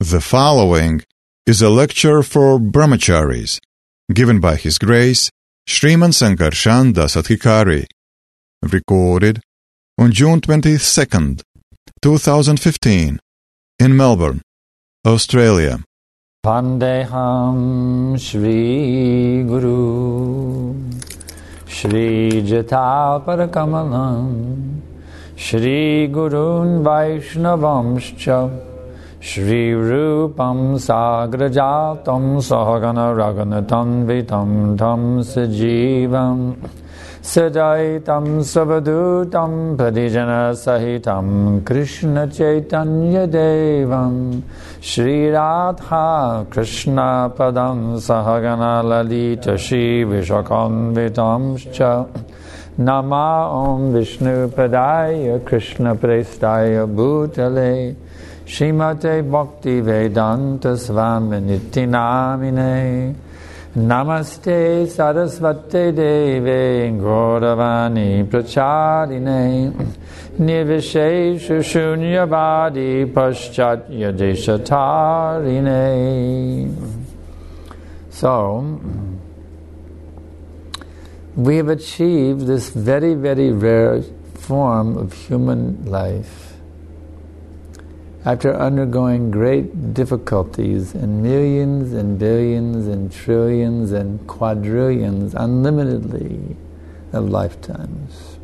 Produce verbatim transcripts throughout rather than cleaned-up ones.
The following is a lecture for brahmacharis, given by His Grace Sriman Sankarshan Das Adhikari, recorded on June twenty-second, twenty fifteen, in Melbourne, Australia. Vandeham Shri Guru Shri Jatalparakamalam Shri Gurun Vaishnavamscha Shri Rupam Sagrajatam Sahagana Raganatam Vitam Tam Sajivam Sadaitam Savadutam Padijana Sahitam Krishna Chaitanya Devam Shri Radha Krishna Padam Sahagana Lalita Shri Vishakam Vitamscha Nama Om Vishnu Padaya Krishna Prestaya Bhutale Shrimate Bhakti Vedanta Svaminiti Namine Namaste Sarasvate Deve Gauravani Pracharine Nirvishesha Shunyavadi Paschatya Deshatarine. So, we have achieved this very, very rare form of human life after undergoing great difficulties in millions and billions and trillions and quadrillions, unlimitedly, of lifetimes.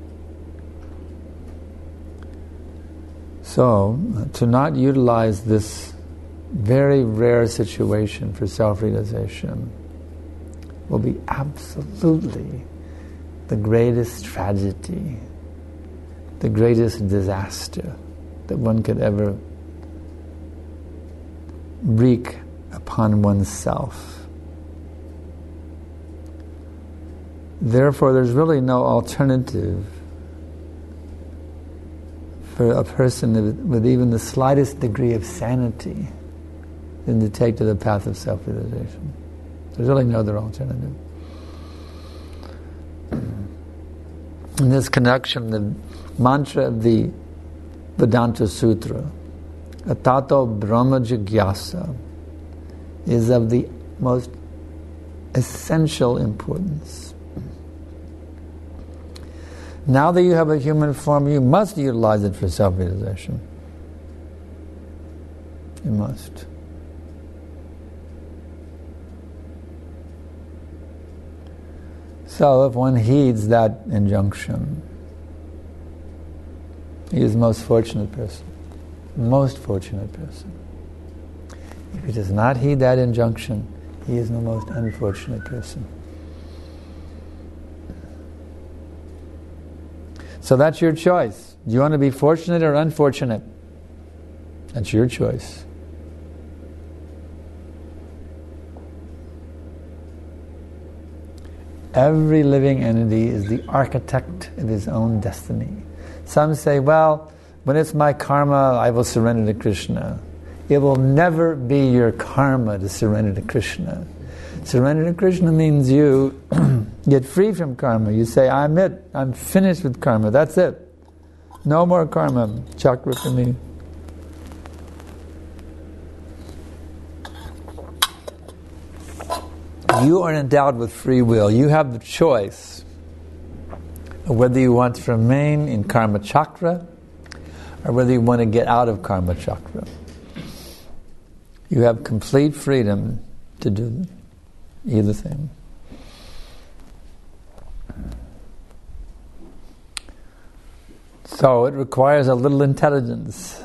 So, to not utilize this very rare situation for self-realization will be absolutely the greatest tragedy, the greatest disaster that one could ever wreak upon oneself. Therefore, there's really no alternative for a person with even the slightest degree of sanity than to take to the path of self-realization. There's really no other alternative. In this connection, the mantra of the Vedanta Sutra, Atato Brahma Jigyasa, is of the most essential importance. Now that you have a human form, you must utilize it for self-realization. You must. So if one heeds that injunction, he is the most fortunate person. Most fortunate person. If he does not heed that injunction, he is the most unfortunate person. So that's your choice. Do you want to be fortunate or unfortunate? That's your choice. Every living entity is the architect of his own destiny. Some say, well, when it's my karma, I will surrender to Krishna. It will never be your karma to surrender to Krishna. Surrender to Krishna means you get free from karma. You say, I'm it. I'm finished with karma. That's it. No more karma. Chakra for me. You are endowed with free will. You have the choice of whether you want to remain in karma chakra or whether you want to get out of karma chakra. You have complete freedom to do either thing. So it requires a little intelligence.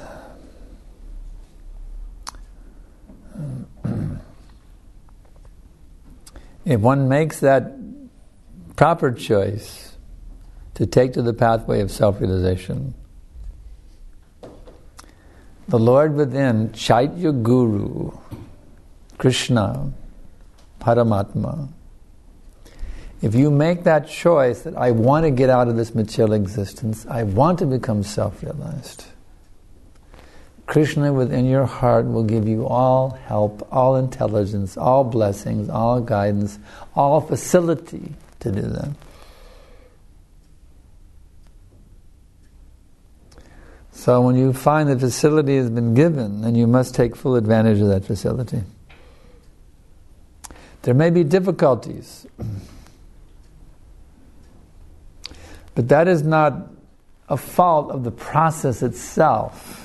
If one makes that proper choice to take to the pathway of self-realization, the Lord within, Chaitya Guru, Krishna, Paramatma, if you make that choice that I want to get out of this material existence, I want to become self-realized, Krishna within your heart will give you all help, all intelligence, all blessings, all guidance, all facility to do that. So when you find the facility has been given, then you must take full advantage of that facility. There may be difficulties, but that is not a fault of the process itself.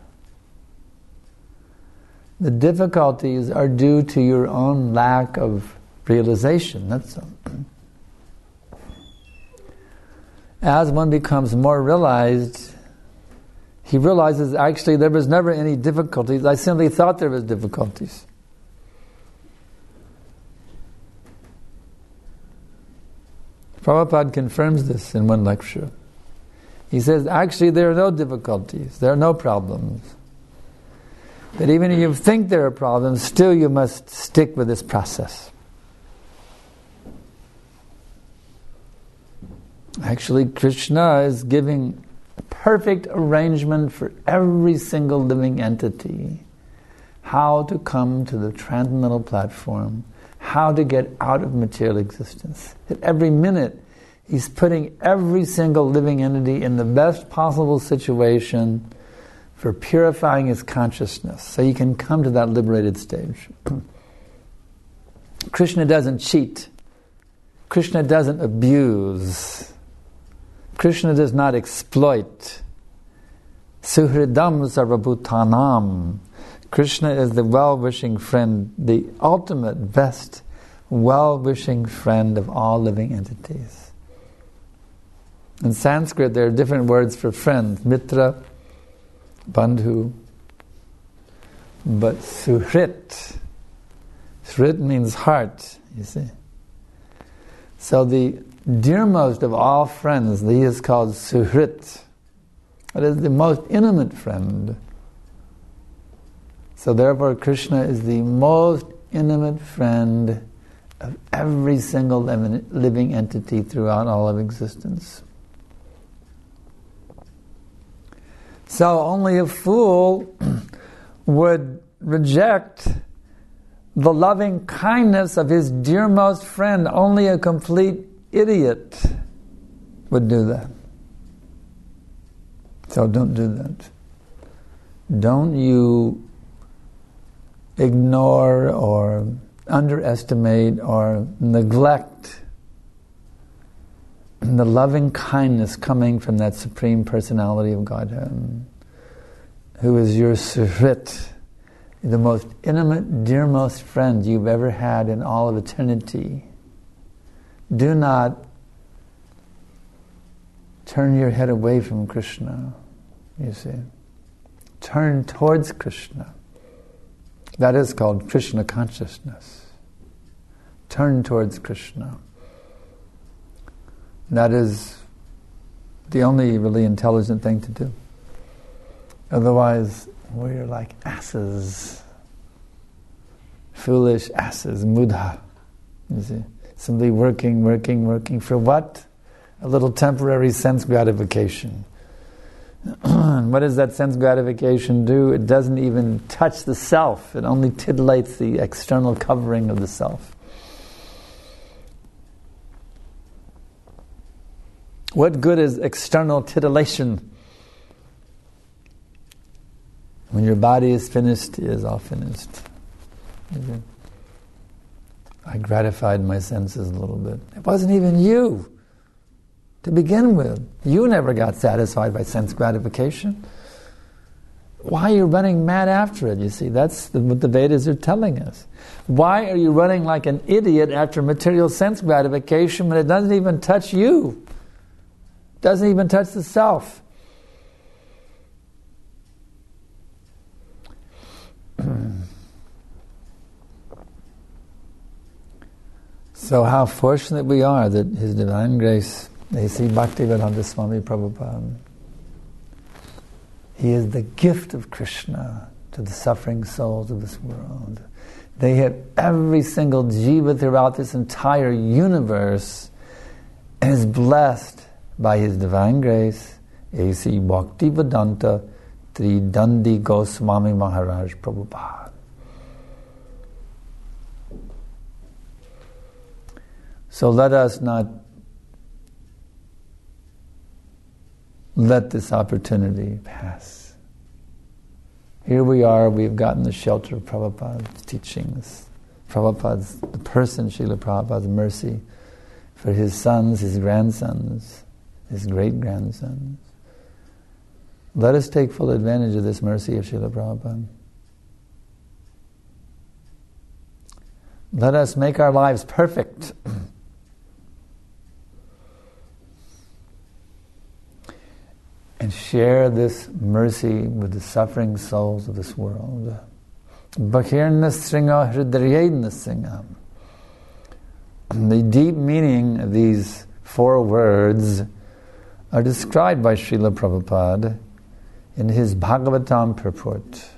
The difficulties are due to your own lack of realization, that's all. As one becomes more realized, he realizes actually there was never any difficulties. I simply thought there was difficulties. Prabhupada confirms this in one lecture. He says, actually there are no difficulties, there are no problems. But even if you think there are problems, still you must stick with this process. Actually, Krishna is giving a perfect arrangement for every single living entity. How to come to the transcendental platform, how to get out of material existence. At every minute, he's putting every single living entity in the best possible situation for purifying his consciousness, so he can come to that liberated stage. Krishna doesn't cheat. Krishna doesn't abuse. Krishna does not exploit. Suhridam sarvabhutanam. Krishna is the well-wishing friend, the ultimate, best, well-wishing friend of all living entities. In Sanskrit, there are different words for friend. Mitra, bandhu, but suhrit. Suhrit means heart, you see. So the dearmost of all friends, he is called suhrit. That is the most intimate friend. So therefore Krishna is the most intimate friend of every single living entity throughout all of existence. So only a fool would reject the loving kindness of his dearmost friend. Only a complete idiot would do that. So don't do that. Don't you ignore or underestimate or neglect the loving kindness coming from that Supreme Personality of Godhead, who is your suhrit, the most intimate, dearmost friend you've ever had in all of eternity. Do not turn your head away from Krishna, you see. Turn towards Krishna. That is called Krishna consciousness. Turn towards Krishna. That is the only really intelligent thing to do. Otherwise, we're like asses. Foolish asses, mudha. You see, simply working, working, working for what? A little temporary sense gratification. And what does that sense gratification do? It doesn't even touch the self. It only titillates the external covering of the self. What good is external titillation? When your body is finished, it is all finished. Mm-hmm. I gratified my senses a little bit. It wasn't even you to begin with. You never got satisfied by sense gratification. Why are you running mad after it? You see, that's the, what the Vedas are telling us. Why are you running like an idiot after material sense gratification when it doesn't even touch you? Doesn't even touch the self. So how fortunate we are that His Divine Grace, A C Bhaktivedanta Swami Prabhupada, he is the gift of Krishna to the suffering souls of this world. They have every single jiva throughout this entire universe is blessed by His Divine Grace, A C Bhaktivedanta Tridandi Goswami Maharaj Prabhupada. So let us not let this opportunity pass. Here we are, we've gotten the shelter of Prabhupada's teachings. Prabhupada's, the person, Srila Prabhupada's mercy for his sons, his grandsons, his great-grandsons. Let us take full advantage of this mercy of Srila Prabhupada. Let us make our lives perfect. And share this mercy with the suffering souls of this world. Bahirna Sringa Hridayena Singha. The deep meaning of these four words are described by Srila Prabhupada in his Bhagavatam purport.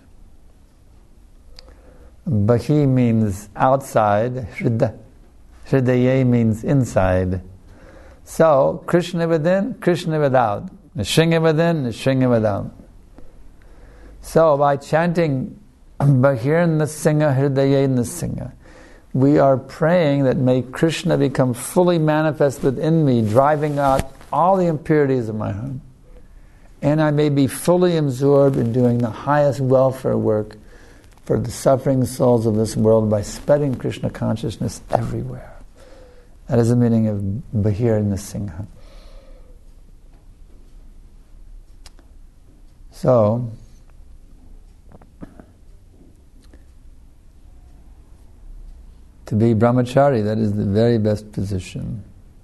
Bahi means outside, Hridaya, Hridaya means inside. So, Krishna within, Krishna without. Nrsimha within, Nrsimha without. So, by chanting Bahir Nrsimha Hridaya Nrsimha, we are praying that may Krishna become fully manifest within me, driving out all the impurities of my heart. And I may be fully absorbed in doing the highest welfare work for the suffering souls of this world by spreading Krishna consciousness everywhere. That is the meaning of Bahir Nrsimha. So, to be brahmachari, that is the very best position.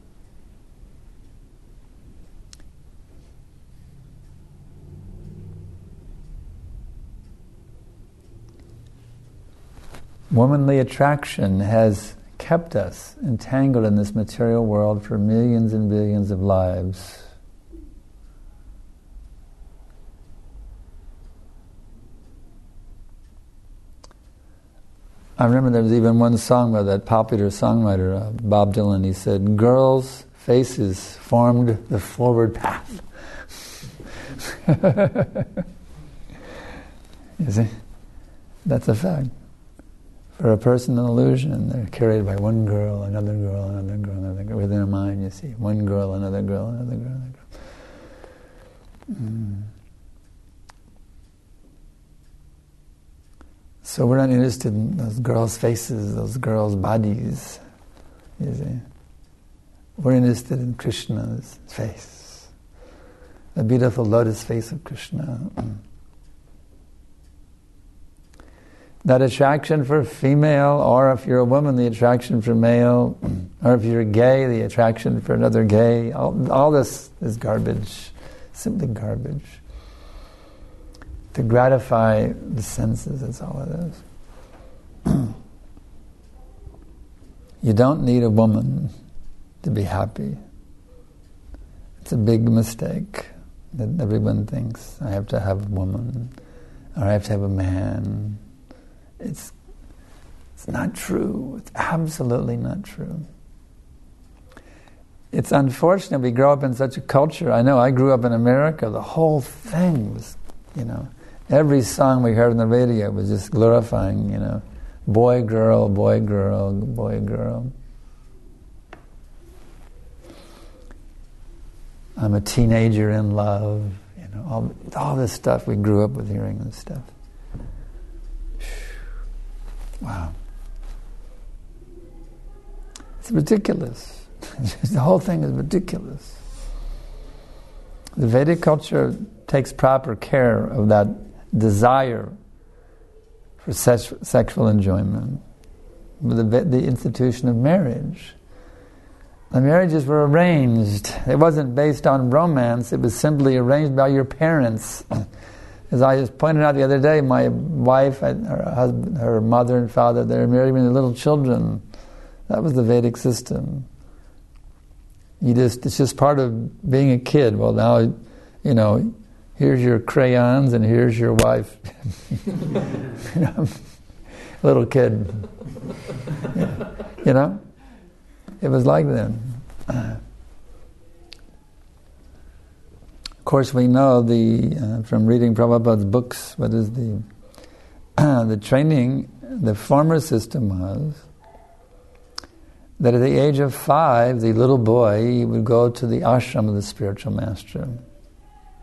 Womanly attraction has kept us entangled in this material world for millions and billions of lives. I remember there was even one song by that popular songwriter, uh, Bob Dylan. He said, girls' faces formed the forward path. You see? That's a fact. For a person in illusion, they're carried by one girl, another girl, another girl, another girl. Within a mind, you see, one girl, another girl, another girl, another girl. Mm. So we're not interested in those girls' faces, those girls' bodies, you see. We're interested in Krishna's face, the beautiful lotus face of Krishna. That attraction for female, or if you're a woman, the attraction for male, or if you're gay, the attraction for another gay, all, all this is garbage, simply garbage. To gratify the senses, that's all it is. You don't need a woman to be happy. It's a big mistake that everyone thinks, I have to have a woman, or I have to have a man. It's, it's not true. It's absolutely not true. It's unfortunate we grow up in such a culture. I know I grew up in America. The whole thing was, you know, every song we heard on the radio was just glorifying, you know, boy, girl, boy, girl, boy, girl. I'm a teenager in love. You know, all, all this stuff. We grew up with hearing this stuff. Wow. It's ridiculous. The whole thing is ridiculous. The Vedic culture takes proper care of that desire for sex, sexual enjoyment with the, the institution of marriage. The marriages were arranged. It wasn't based on romance. It was simply arranged by your parents. As I just pointed out the other day, my wife, her husband, her mother and father, they were married when they were little children. That was the Vedic system. You just, it's just part of being a kid. Well, now, you know, here's your crayons and here's your wife. You know, little kid. Yeah. You know? It was like that. Of course, we know the uh, from reading Prabhupada's books, what is the uh, the training, the former system was that at the age of five, the little boy would go to the ashram of the spiritual master.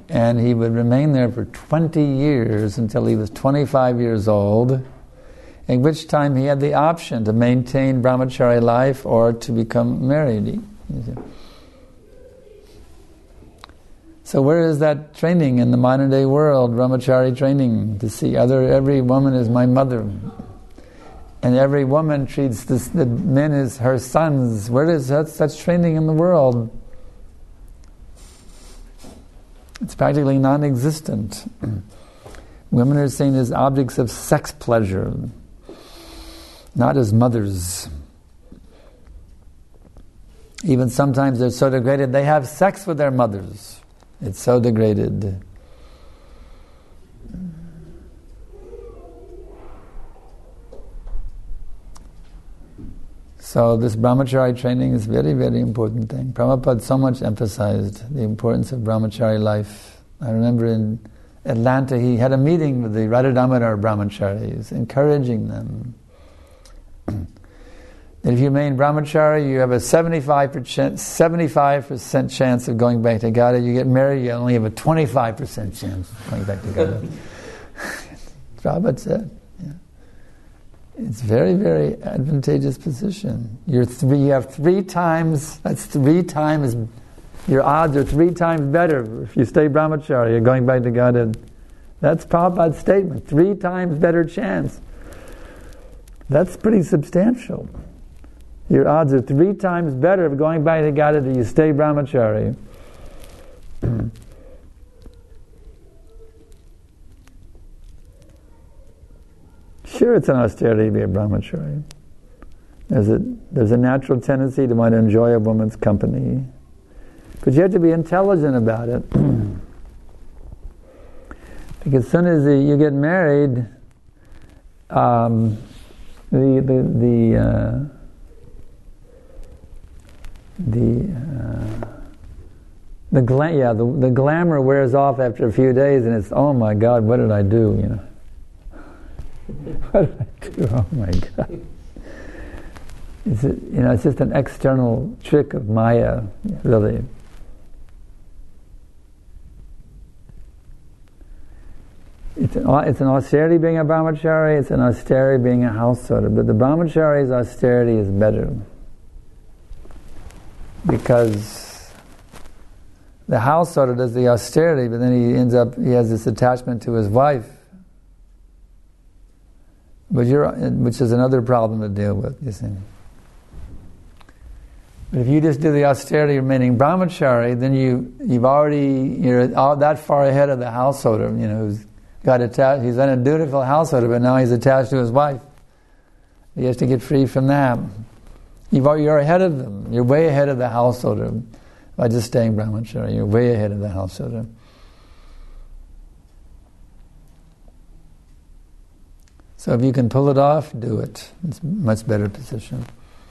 And he would remain there for twenty years until he was twenty-five years old, at which time he had the option to maintain brahmachari life or to become married. So where is that training in the modern day world, brahmachari training, to see other, every woman is my mother, and every woman treats this, the men as her sons? Where is that, such training in the world? It's practically non-existent. Women are seen as objects of sex pleasure, not as mothers. Even sometimes they're so degraded, they have sex with their mothers. It's so degraded. So this brahmachari training is a very, very important thing. Prabhupada so much emphasized the importance of brahmachari life. I remember in Atlanta he had a meeting with the Radha Damodar brahmacharis, encouraging them that if you remain brahmachari, you have a seventy-five percent, seventy-five percent chance of going back to Godhead. You get married, you only have a twenty-five percent chance of going back to Godhead. Prabhupada said, yeah. It's very, very advantageous position. You're three, you have three times, that's three times, your odds are three times better if you stay brahmachari, you're going back to Godhead. That's Prabhupada's statement, three times better chance. That's pretty substantial. Your odds are three times better of going back to Godhead if you stay brahmachari. Sure, it's an austerity to be a brahmachari. There's a, there's a natural tendency to want to enjoy a woman's company. But you have to be intelligent about it. Because as soon as the, you get married, um, the, the, the, uh, the, uh, the, gla- yeah, the, the glamour wears off after a few days, and it's, oh my God, what did I do, you know? What did I do? Oh my God! It's a, you know, it's just an external trick of Maya, really. It's an, it's an austerity being a brahmachari. It's an austerity being a householder. But the brahmachari's austerity is better because the householder does the austerity, but then he ends up he has this attachment to his wife. But you're, which is another problem to deal with, you see. But if you just do the austerity remaining brahmachari, then you, you've already, you're all that far ahead of the householder, you know, who's got attached, he's an undutiful householder, but now he's attached to his wife. He has to get free from that. You've, you're ahead of them. You're way ahead of the householder by just staying brahmachari. You're way ahead of the householder. So if you can pull it off, do it. It's a much better position.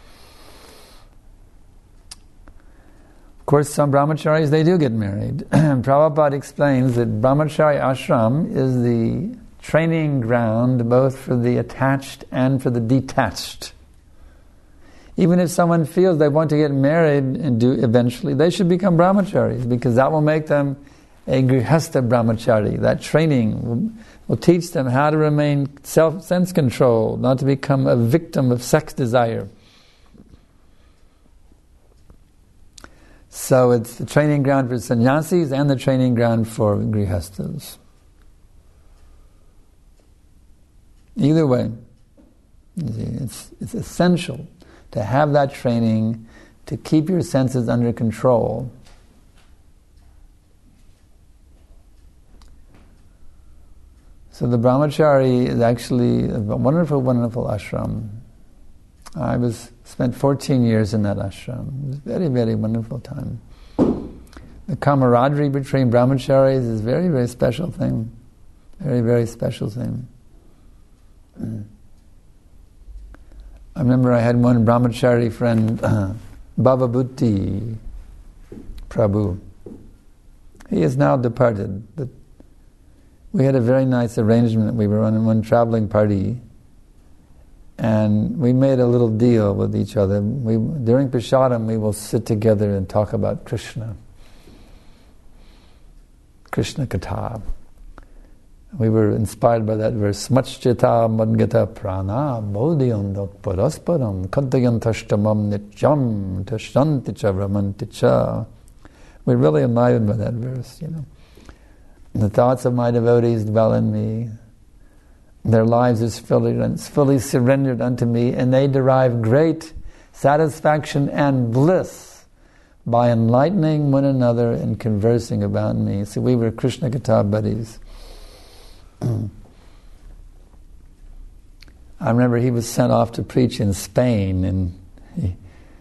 Of course, some brahmacharis, they do get married. Prabhupada explains that brahmachari ashram is the training ground both for the attached and for the detached. Even if someone feels they want to get married and do eventually, they should become brahmacharis because that will make them a grihastha brahmachari. That training will, will teach them how to remain self sense control, not to become a victim of sex desire. So it's the training ground for sannyasis and the training ground for grihasthas. Either way, it's it's essential to have that training to keep your senses under control. So the brahmachari is actually a wonderful, wonderful ashram. I was spent fourteen years in that ashram. It was a very, very wonderful time. The camaraderie between brahmacharis is a very, very special thing. Very, very special thing. I remember I had one brahmachari friend, uh, Bhavabhuti Prabhu. He is now departed, but we had a very nice arrangement. We were on one traveling party, and we made a little deal with each other. We, during Prasadam, we will sit together and talk about Krishna. Krishna Katha. We were inspired by that verse. Smachchita madgata prana bodhiyandok parasparam kantayantashtamam nityam tashyanticha brahmanticha. We're really enlivened by that verse, you know. The thoughts of my devotees dwell in me. Their lives is fully, fully surrendered unto me, and they derive great satisfaction and bliss by enlightening one another and conversing about me. So we were Krishna Katha buddies. I remember he was sent off to preach in Spain, and he,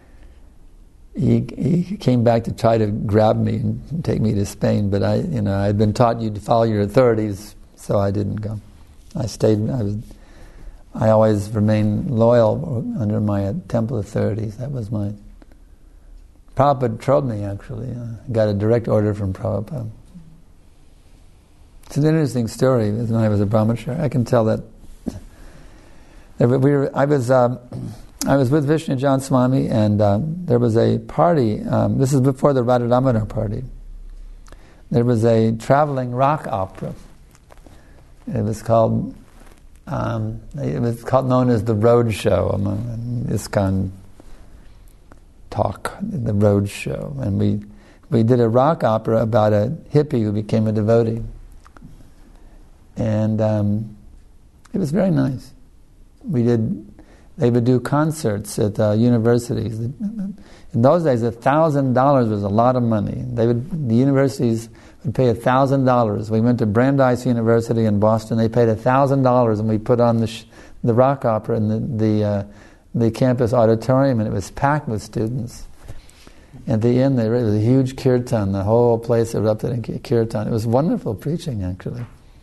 he he came back to try to grab me and take me to Spain. But I, you know, I had been taught you to follow your authorities, so I didn't go. I stayed. I was. I always remained loyal under my temple authorities. That was my. Prabhupada told me, actually. I got a direct order from Prabhupada. It's an interesting story. When I was a brahmachari, I can tell that. We were, I was um, I was with Vishnu Jan Swami, and um, there was a party. Um, this is before the Radha Damodar party. There was a traveling rock opera. It was called. Um, it was called known as the Road Show among ISKCON talk, the Road Show, and we we did a rock opera about a hippie who became a devotee. And um, it was very nice. We did. They would do concerts at uh, universities. In those days, a thousand dollars was a lot of money. They would. The universities would pay a thousand dollars. We went to Brandeis University in Boston. They paid a thousand dollars, and we put on the sh- the rock opera in the the uh, the campus auditorium, and it was packed with students. At the end, there was a huge kirtan. The whole place erupted in kirtan. It was wonderful preaching, actually.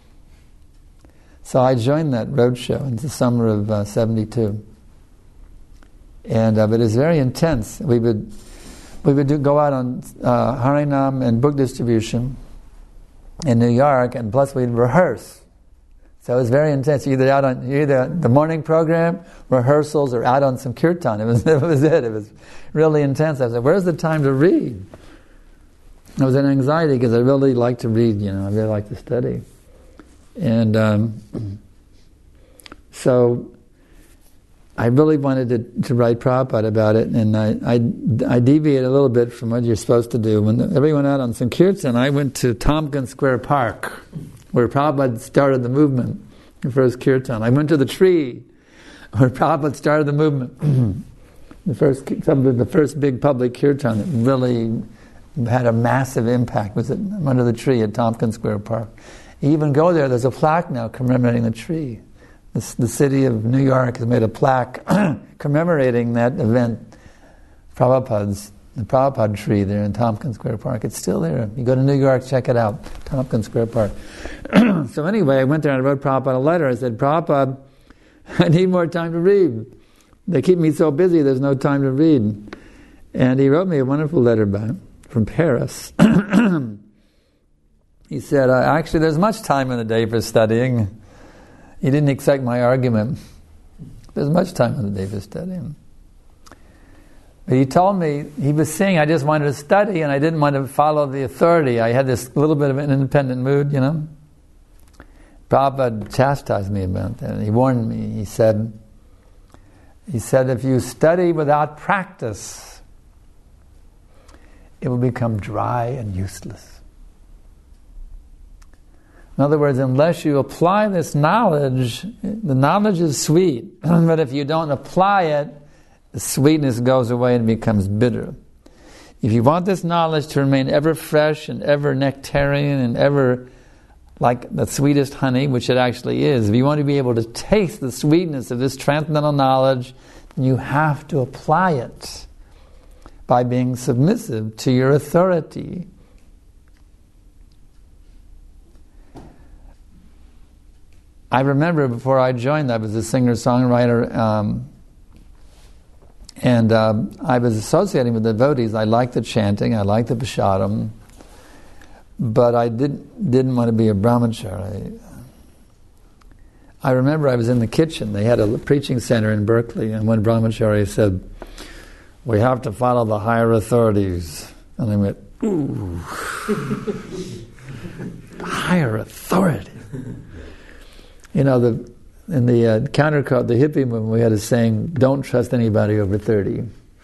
So I joined that roadshow in the summer of uh, seventy-two, and uh, but it was very intense. We would we would do, go out on uh, Harinam and book distribution in New York, and plus we'd rehearse. So it was very intense. Either out on either the morning program, rehearsals, or out on some kirtan. It was that was it. It was really intense. I was like, "Where's the time to read?" I was in anxiety because I really like to read. You know, I really like to study. And um, so I really wanted to, to write Prabhupada about it, and I, I, I deviated a little bit from what you're supposed to do. When everyone out on Sankirtan, I went to Tompkins Square Park, where Prabhupada started the movement, the first kirtan. I went to the tree, where Prabhupada started the movement. the first the first big public kirtan that really had a massive impact was at, under the tree at Tompkins Square Park. You even go there, there's a plaque now commemorating the tree. The, the city of New York has made a plaque commemorating that event, Prabhupada's, the Prabhupada tree there in Tompkins Square Park. It's still there. You go to New York, check it out, Tompkins Square Park. So anyway, I went there and I wrote Prabhupada a letter. I said, Prabhupada, I need more time to read. They keep me so busy, there's no time to read. And he wrote me a wonderful letter back from Paris. He said, uh, actually, there's much time in the day for studying. He didn't accept my argument. There's much time in the day for studying. But he told me, he was saying I just wanted to study and I didn't want to follow the authority. I had this little bit of an independent mood, you know. Prabhupada chastised me about that. He warned me. He said, he said, if you study without practice, it will become dry and useless. In other words, unless you apply this knowledge, the knowledge is sweet, but if you don't apply it, the sweetness goes away and becomes bitter. If you want this knowledge to remain ever fresh and ever nectarian and ever like the sweetest honey, which it actually is, if you want to be able to taste the sweetness of this transcendental knowledge, you have to apply it by being submissive to your authority. I remember before I joined, I was a singer-songwriter, um, and uh, I was associating with devotees. I liked the chanting, I liked the prasadam, but I didn't didn't want to be a brahmachari. I remember I was in the kitchen. They had a preaching center in Berkeley, and one brahmachari said, "We have to follow the higher authorities." And I went, "Ooh." higher authority. You know, the in the uh, countercult, the hippie movement, we had a saying, don't trust anybody over thirty.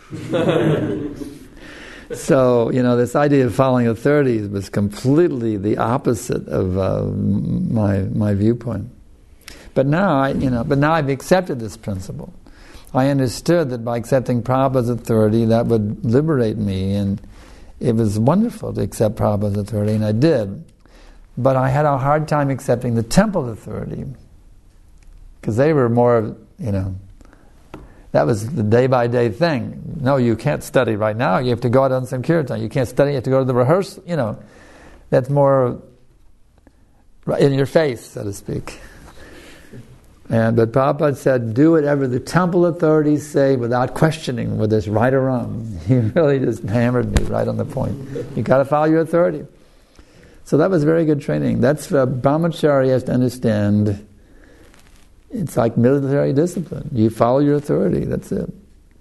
So, you know, this idea of following authorities was completely the opposite of uh, my my viewpoint. But now, I, you know, but now I've accepted this principle. I understood that by accepting Prabhupada's authority, that would liberate me, and it was wonderful to accept Prabhupada's authority, and I did. But I had a hard time accepting the temple authority, because they were more, you know, that was the day-by-day thing. No, you can't study right now. You have to go out on some kirtan. You can't study. You have to go to the rehearsal. You know, that's more in your face, so to speak. And but Prabhupada said, do whatever the temple authorities say without questioning whether it's right or wrong. He really just hammered me right on the point. You got to follow your authority. So that was very good training. That's what brahmachari has to understand. It's like military discipline. You follow your authority, that's it.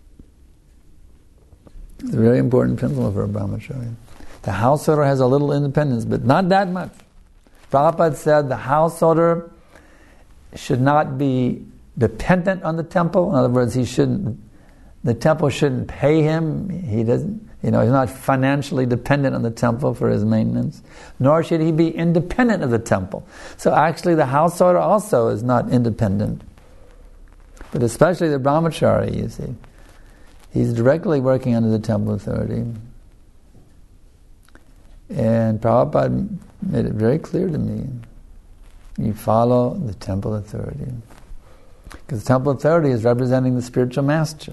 It's a very important principle for a brahmachari. The householder has a little independence, but not that much. Prabhupada said the householder should not be dependent on the temple. In other words, he shouldn't, the temple shouldn't pay him. He doesn't, you know, he's not financially dependent on the temple for his maintenance. Nor should he be independent of the temple. So actually the householder also is not independent. But especially the brahmachari, you see. He's directly working under the temple authority. And Prabhupada made it very clear to me. You follow the temple authority. Because the temple authority is representing the spiritual master.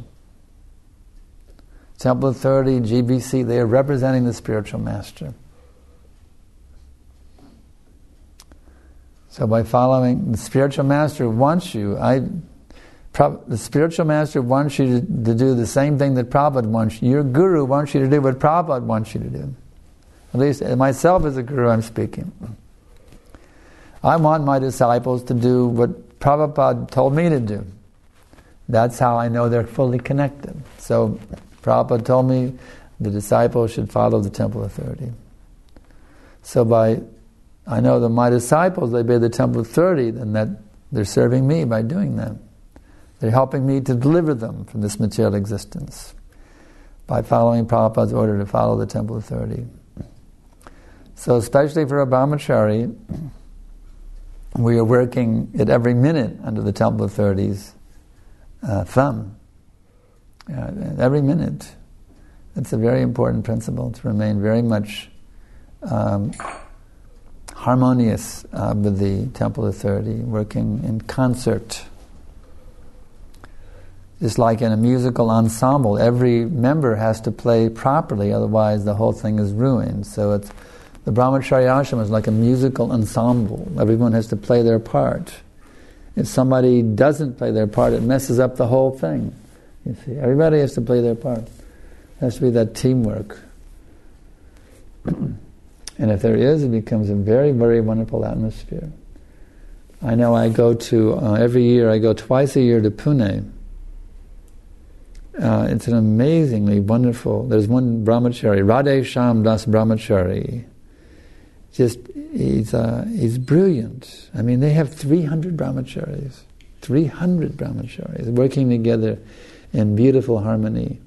Temple authority, G B C, they are representing the spiritual master. So by following, the spiritual master wants you, I, the spiritual master wants you to, to do the same thing that Prabhupada wants you. Your guru wants you to do what Prabhupada wants you to do. At least myself as a guru, I'm speaking. I want my disciples to do what Prabhupada told me to do. That's how I know they're fully connected. So Prabhupada told me the disciples should follow the temple authority. So by, I know that my disciples, they obey the temple authority, and that they're serving me by doing that. They're helping me to deliver them from this material existence by following Prabhupada's order to follow the temple authority. So especially for a brahmachari, we are working at every minute under the temple authority's uh, thumb. Uh, every minute. It's a very important principle to remain very much um, harmonious uh, with the temple authority, working in concert. Just like in a musical ensemble, every member has to play properly, otherwise the whole thing is ruined. So it's the brahmachari ashram is like a musical ensemble. Everyone has to play their part. If somebody doesn't play their part, it messes up the whole thing. You see, everybody has to play their part. There has to be that teamwork. And if there is, it becomes a very, very wonderful atmosphere. I know I go to, uh, every year, I go twice a year to Pune. Uh, it's an amazingly wonderful, there's one brahmachari, Radhe Shyam Das Brahmachari. Just, he's, uh, he's brilliant. I mean, they have three hundred brahmacharis. three hundred brahmacharis working together in beautiful harmony.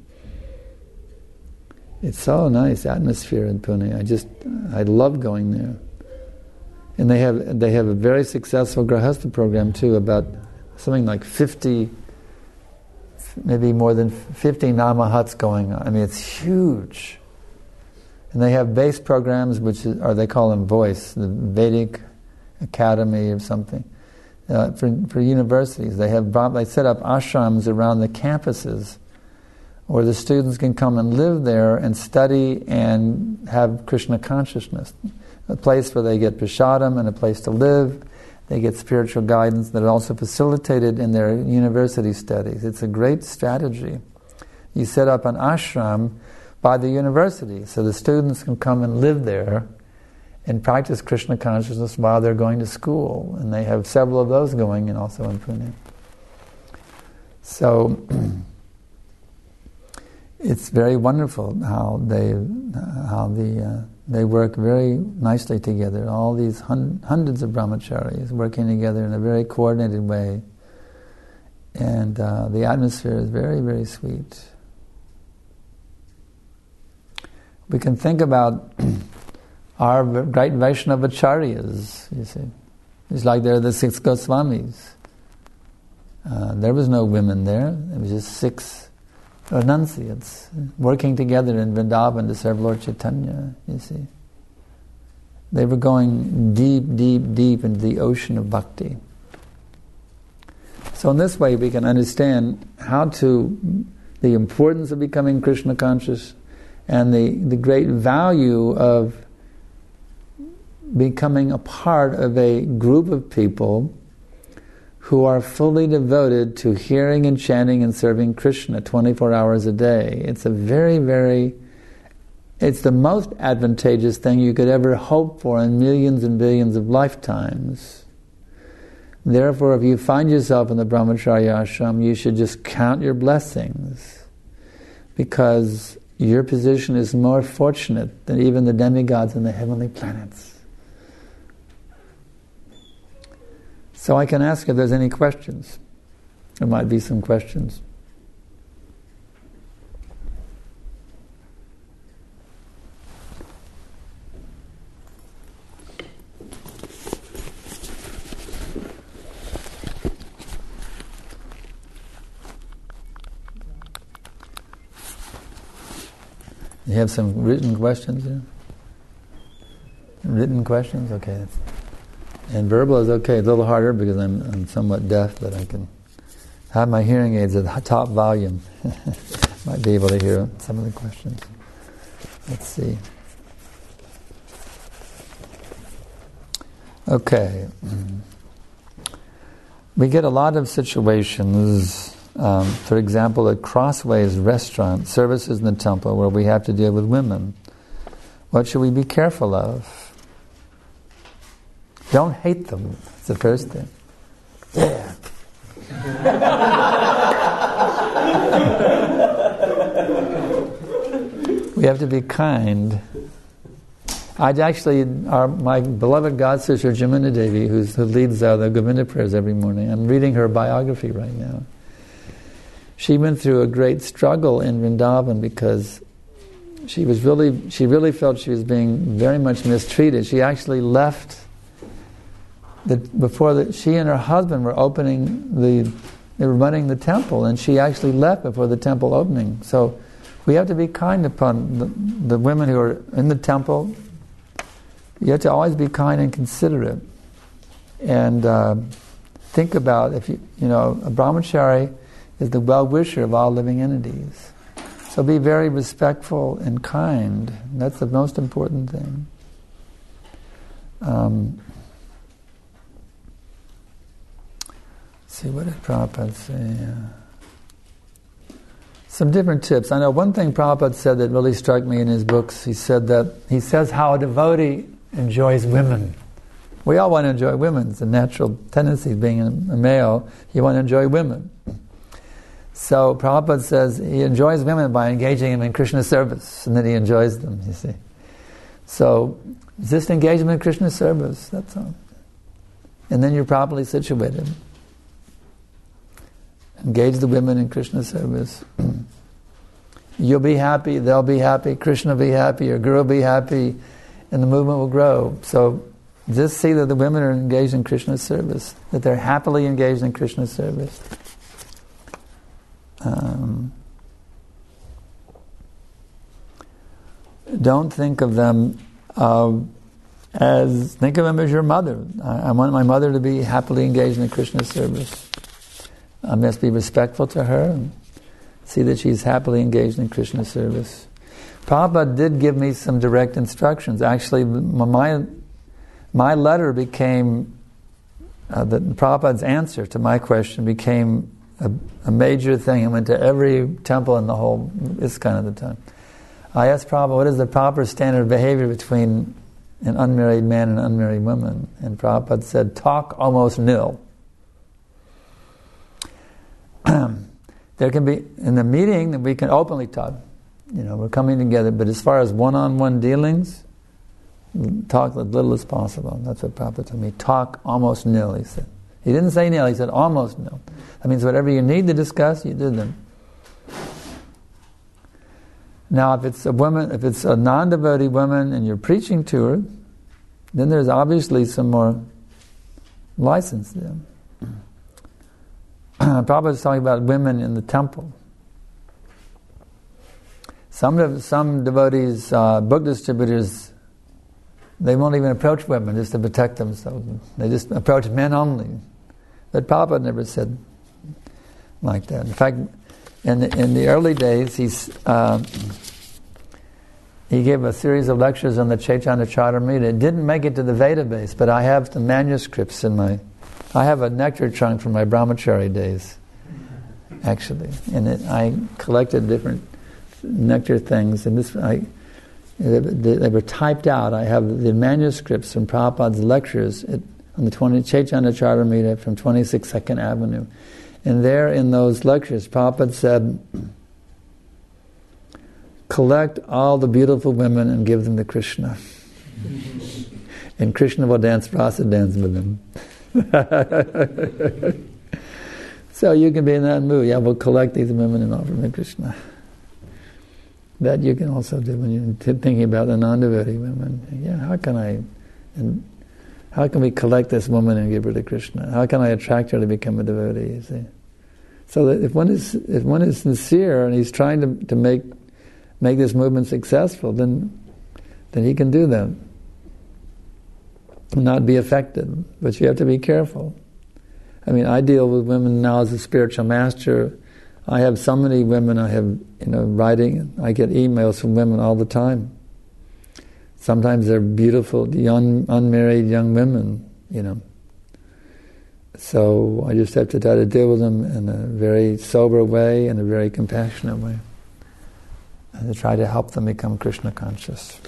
It's so nice atmosphere in Pune. I just, I love going there. And they have they have a very successful Grahastha program too, about something like fifty, maybe more than fifty Nama huts going on. I mean, it's huge. And they have base programs, which is, or they call them Voice, the Vedic Academy or something. Uh, for for universities, they have they set up ashrams around the campuses, where the students can come and live there and study and have Krishna consciousness. A place where they get prasadam and a place to live. They get spiritual guidance that are also facilitated in their university studies. It's a great strategy. You set up an ashram by the university, so the students can come and live there and practice Krishna consciousness while they're going to school. And they have several of those going, and also in Pune. So it's very wonderful how they, how the uh, they work very nicely together. All these hun- hundreds of brahmacharis working together in a very coordinated way. And uh, the atmosphere is very, very sweet. We can think about our great Vaishnavacharyas, you see. It's like they're the six Goswamis. Uh, there was no women there. It was just six renunciates working together in Vrindavan to serve Lord Chaitanya, you see. They were going deep, deep, deep into the ocean of bhakti. So in this way we can understand how to, the importance of becoming Krishna conscious and the, the great value of becoming a part of a group of people who are fully devoted to hearing and chanting and serving Krishna twenty-four hours a day. It's a very, very, it's the most advantageous thing you could ever hope for in millions and billions of lifetimes. Therefore, if you find yourself in the Brahmacharya ashram, you should just count your blessings, because your position is more fortunate than even the demigods in the heavenly planets. So I can ask if there's any questions. There might be some questions. You have some written questions here? Written questions? Okay. That's, and verbal is okay. It's a little harder because I'm, I'm somewhat deaf, but I can have my hearing aids at the top volume. Might be able to hear some of the questions. Let's see. Okay. We get a lot of situations, um, for example, at Crossways Restaurant, services in the temple, where we have to deal with women. What should we be careful of? Don't hate them. It's the first thing. Yeah. We have to be kind. I'd actually, our, my beloved god sister Jamuna Devi, who's, who leads uh, the Govinda prayers every morning, I'm reading her biography right now. She went through a great struggle in Vrindavan because she was really, she really felt she was being very much mistreated. She actually left the, before the, she and her husband were opening the, they were running the temple, and she actually left before the temple opening. So we have to be kind upon the, the women who are in the temple. You have to always be kind and considerate, and uh, think about, if you you know a brahmachari is the well-wisher of all living entities. So be very respectful and kind. That's the most important thing. Um, let's see, what did Prabhupada say? Uh, some different tips. I know one thing Prabhupada said that really struck me in his books. He said that, he says how a devotee enjoys women. We all want to enjoy women. It's a natural tendency, being a male, you want to enjoy women. So Prabhupada says he enjoys women by engaging them in Krishna service, and then he enjoys them, you see. So just engage them in Krishna service, that's all. And then you're properly situated. Engage the women in Krishna service. You'll be happy, they'll be happy, Krishna will be happy, your guru will be happy, and the movement will grow. So just see that the women are engaged in Krishna service, that they're happily engaged in Krishna service. Um, don't think of them uh, as, think of them as your mother. I, I want my mother to be happily engaged in the Krishna service. I must be respectful to her and see that she's happily engaged in Krishna service. Prabhupada did give me some direct instructions. Actually, my my letter became, uh, the Prabhupada's answer to my question became a, a major thing. I went to every temple in the whole ISKCON at the time. I asked Prabhupada, what is the proper standard of behavior between an unmarried man and an unmarried woman? And Prabhupada said, talk almost nil. There can be, in the meeting, we can openly talk. You know, we're coming together, but as far as one-on-one dealings, Talk as little as possible. That's what Prabhupada told me. Talk almost nil, he said. He didn't say nil, he said almost nil. That means whatever you need to discuss, you did them. Now, if it's a woman, if it's a non-devotee woman and you're preaching to her, then there's obviously some more license there. Prabhupada is talking about women in the temple. Some some devotees, uh, book distributors, they won't even approach women just to protect themselves. They just approach men only. But Prabhupada never said like that. In fact, in the, in the early days, he's uh, he gave a series of lectures on the Chaitanya Charitamrita. It didn't make it to the Veda base, but I have the manuscripts in my. I have a nectar trunk from my brahmachari days, actually, and it, I collected different nectar things, and this I they, they were typed out. I have the manuscripts from Prabhupada's lectures at, on the twenty Chaitanya Charitamrita from twenty-six Second Avenue, and there in those lectures, Prabhupada said, "Collect all the beautiful women and give them to Krishna, and Krishna will dance rasa dance with them." So you can be in that mood. Yeah, we'll collect these women and offer them to Krishna. That you can also do when you're thinking about the non-devotee women. Yeah, how can I, and how can we collect this woman and give her to Krishna? How can I attract her to become a devotee? You see, so that if one is if one is sincere and he's trying to to make make this movement successful, then then he can do that. Not be affected, but you have to be careful. I mean, I deal with women now as a spiritual master. I have so many women I have, you know, writing. I get emails from women all the time. Sometimes they're beautiful, young, unmarried young women, you know. So I just have to try to deal with them in a very sober way, in a very compassionate way, and to try to help them become Krishna conscious.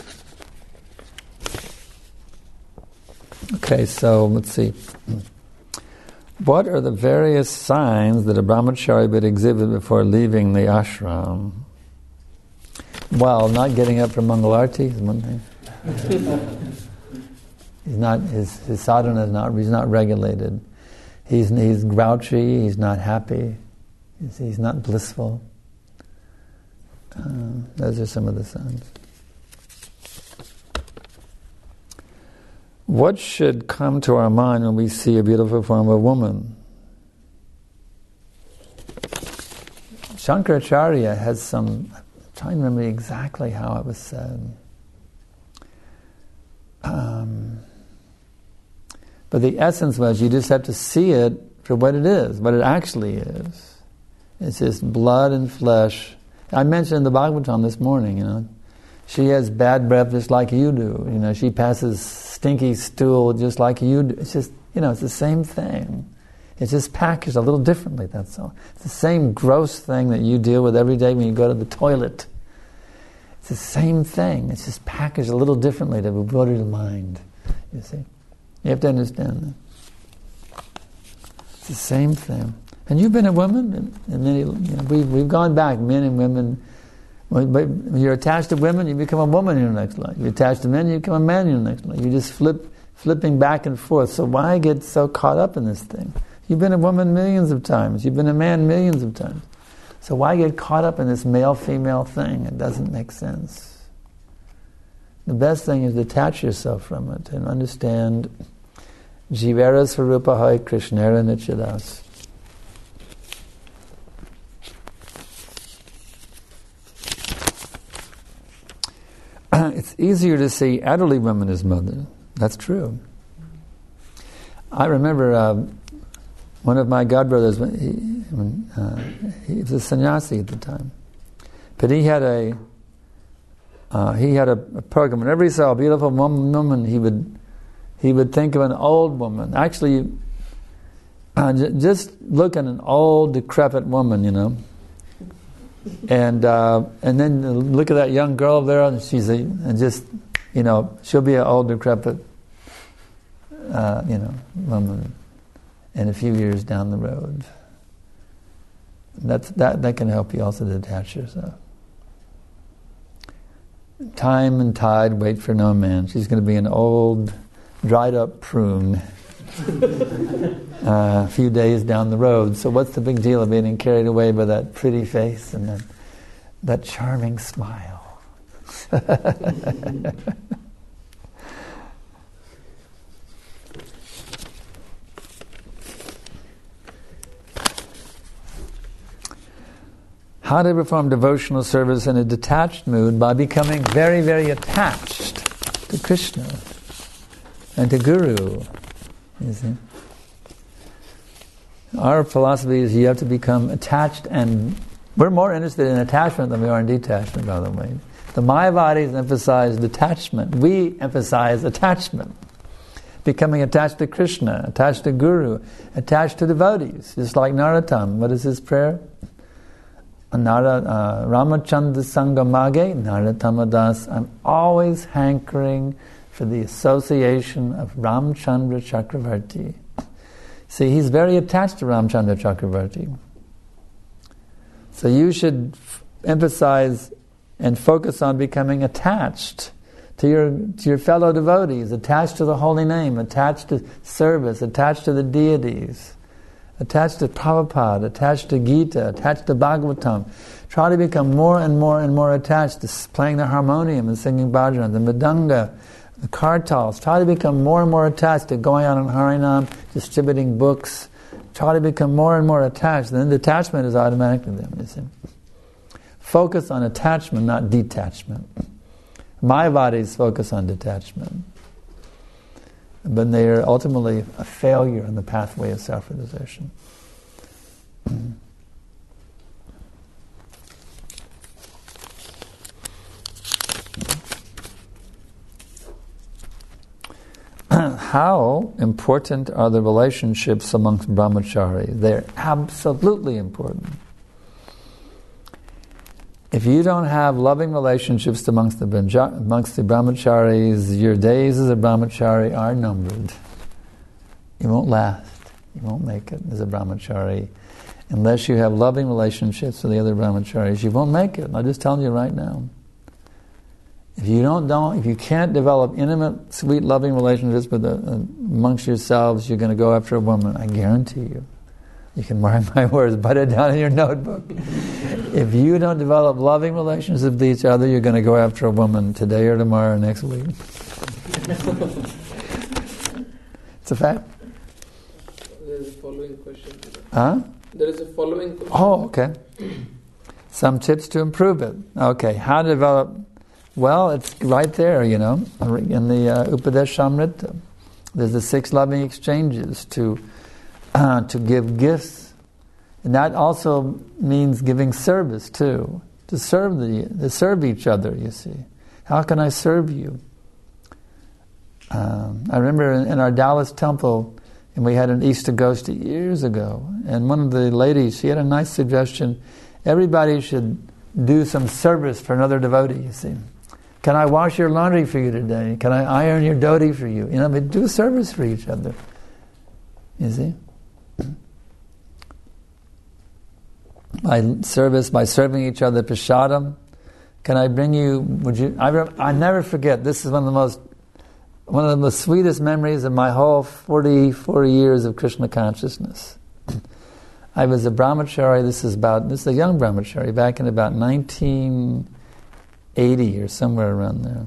Okay, so let's see. What are the various signs that a brahmachari would exhibit before leaving the ashram? Well, not getting up for Mangalarti is one thing. he's not his his sadhana is not he's not regulated. He's he's grouchy. He's not happy. He's, he's not blissful. Uh, those are some of the signs. What should come to our mind when we see a beautiful form of woman? Shankaracharya has some, I'm trying to remember exactly how it was said. Um, but the essence was you just have to see it for what it is, what it actually is. It's just blood and flesh. I mentioned the Bhagavatam this morning, you know. She has bad breath just like you do. You know, she passes stinky stool just like you do. It's just, you know, it's the same thing. It's just packaged a little differently, that's all. It's the same gross thing that you deal with every day when you go to the toilet. It's the same thing. It's just packaged a little differently to bewilder the mind. You see? You have to understand that. It's the same thing. And you've been a woman, and, and many, you know, we, we've gone back, men and women. When you're attached to women, you become a woman in your next life. You're attached to men, you become a man in your next life. You just flip, flipping back and forth. So why get so caught up in this thing? You've been a woman millions of times. You've been a man millions of times. So why get caught up in this male-female thing? It doesn't make sense. The best thing is to detach yourself from it and understand Jivera Svarupahai Krishnera Nichadas. It's easier to see elderly women as mother. That's true. I remember uh, one of my godbrothers, he, uh, he was a sannyasi at the time, but he had a uh, he had a, a program. Whenever he saw a beautiful woman, he would he would think of an old woman. Actually, uh, j- just look at an old, decrepit woman, you know. And uh, and then look at that young girl there, and she's a, and just, you know, she'll be an old, decrepit, uh, you know, woman in a few years down the road. That's that that can help you also detach yourself. time and tide wait for no man. She's going to be an old, dried up prune uh, a few days down the road. So what's the big deal of being carried away by that pretty face and that, that charming smile? How to perform devotional service in a detached mood? By becoming very, very attached to Krishna and to Guru. You see? Our philosophy is you have to become attached, and we're more interested in attachment than we are in detachment, by the way. The Mayavadis emphasize detachment. We emphasize attachment. Becoming attached to Krishna, attached to Guru, attached to devotees. Just like Narottam. What is his prayer? Nara, uh, Ramachandra Sangamage, Narottamadas. I'm always hankering for the association of Ramchandra Chakravarti. See, he's very attached to Ramchandra Chakravarti. So you should f- emphasize and focus on becoming attached to your to your fellow devotees, attached to the holy name, attached to service, attached to the deities, attached to Prabhupada, attached to Gita, attached to Bhagavatam. Try to become more and more and more attached to playing the harmonium and singing bhajan, the mridanga, the kartals. Try to become more and more attached to going out on Harinam, distributing books. Try to become more and more attached. Then detachment is automatically there, you see. Focus on attachment, not detachment. Mayavadis focus on detachment. But they are ultimately a failure in the pathway of self-realization. How important are the relationships amongst brahmacharis? They're absolutely important. If you don't have loving relationships amongst the, amongst the brahmacharis, your days as a brahmachari are numbered. You won't last. You won't make it as a brahmachari. Unless you have loving relationships with the other brahmacharis, you won't make it. I'm just telling you right now. If you don't, don't if you can't develop intimate, sweet, loving relationships with the, uh, amongst yourselves, you're going to go after a woman. I guarantee you. You can mark my words, put it down in your notebook. If you don't develop loving relationships with each other, you're going to go after a woman today or tomorrow or next week. It's a fact. There is a following question. Huh? There is a following question. Oh, okay. Some tips to improve it. Okay, how to develop... Well, it's right there, you know, in the uh, Upadeshamrita. There's the six loving exchanges to uh, to give gifts, and that also means giving service too. To serve the to serve each other. You see, how can I serve you? Um, I remember in, in our Dallas temple, and we had an Ishtagoshti years ago, and one of the ladies, she had a nice suggestion. Everybody should do some service for another devotee. You see. Can I wash your laundry for you today? Can I iron your dhoti for you? You know, but do service for each other. You see? By service, by serving each other, prasadam. Can I bring you, would you, I, I never forget, this is one of the most, one of the most sweetest memories of my whole forty, forty years of Krishna consciousness. I was a brahmachari, this is about, this is a young brahmachari, back in about nineteen eighty or somewhere around there.